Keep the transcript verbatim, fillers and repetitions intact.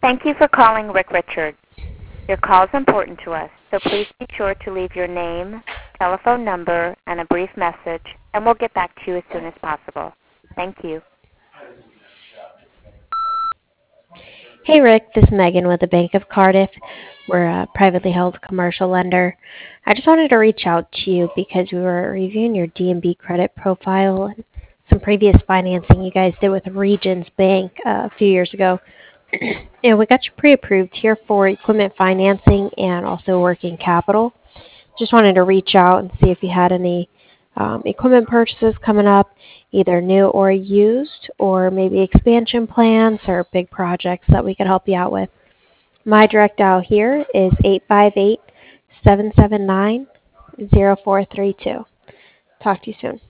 Thank you for calling Rick Richards. Your call is important to us, so please be sure to leave your name, telephone number, and a brief message, and we'll get back to you as soon as possible. Thank you. Hey Rick, this is Megan with the Bank of Cardiff. We're a privately held commercial lender. I just wanted to reach out to you because we were reviewing your D and B credit profile and some previous financing you guys did with Regions Bank uh, a few years ago. And we got you pre-approved here for equipment financing and also working capital. Just wanted to reach out and see if you had any um, equipment purchases coming up, either new or used, or maybe expansion plans or big projects that we could help you out with. My direct dial here is eight five eight, seven seven nine, zero four three two. Talk to you soon.